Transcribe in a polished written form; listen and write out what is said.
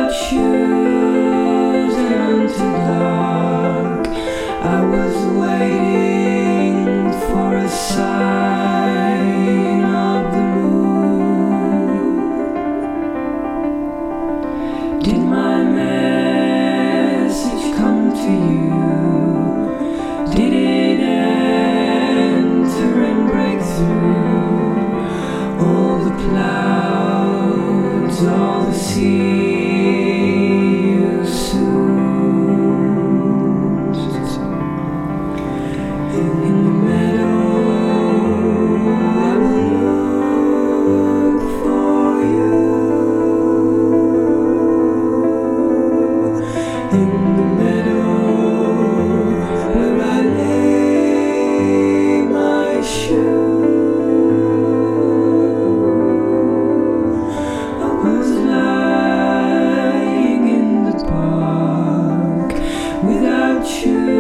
without shoes and until dark. I was waiting for a sign of the moon. Did my message come to you? Did it enter and break through all the clouds, all the sea you soothed? In the meadow I will look for you. In the meadow where I lay my shoe. I was lying in the park without you.